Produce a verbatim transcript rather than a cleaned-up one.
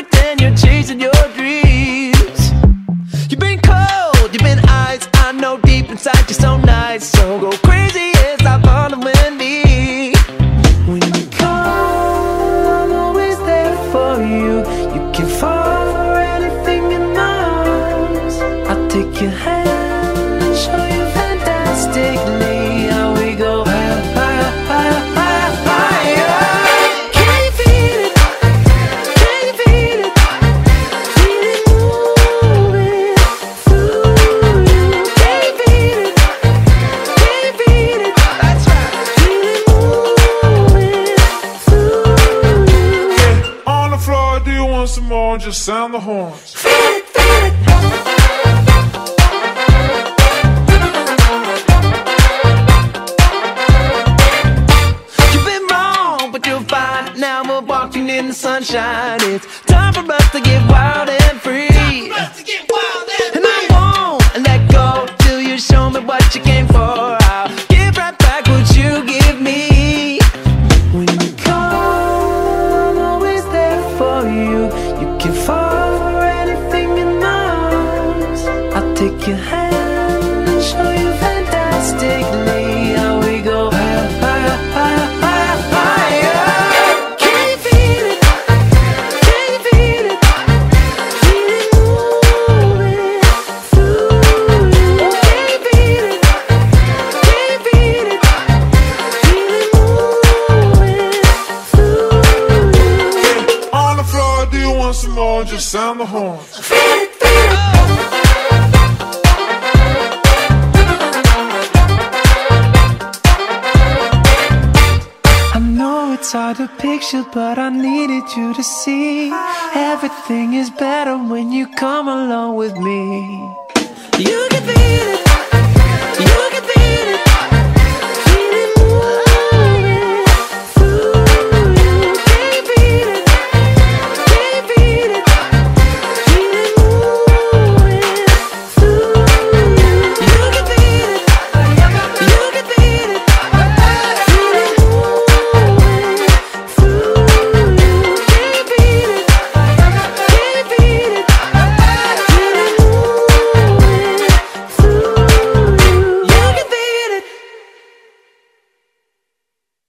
pretend you're chasing your dreams. You've been cold, you've been ice. I know deep inside you're so nice. So go crazy as I follow Wendy. When you call, I'm always there for you. You can fall for anything in my arms. I'll take your hand and show you fantastically how we go higher, higher, higher, higher, higher. Can you feel it? Can you feel it? Feel it moving through you. Can you feel it? Can you feel it? That's right. Feel it moving through you. Yeah, on the floor, do you want some more? Just sound the horns. Feel it, feel it. Now we're walking in the sunshine. It's time for us to get wild and free. Time for us to get wild and free. And I won't let go till you show me what you came for. I'll give right back what you give me. When you call, I'm always there for you. You can fall for anything in my arms. I'll take your hand and show you fantastically how we go higher, higher, higher, higher, higher. Some more, just sound the horns. Feel it, feel it. I know it's hard to picture, but I needed you to see everything is better when you come along with me. You can feel it.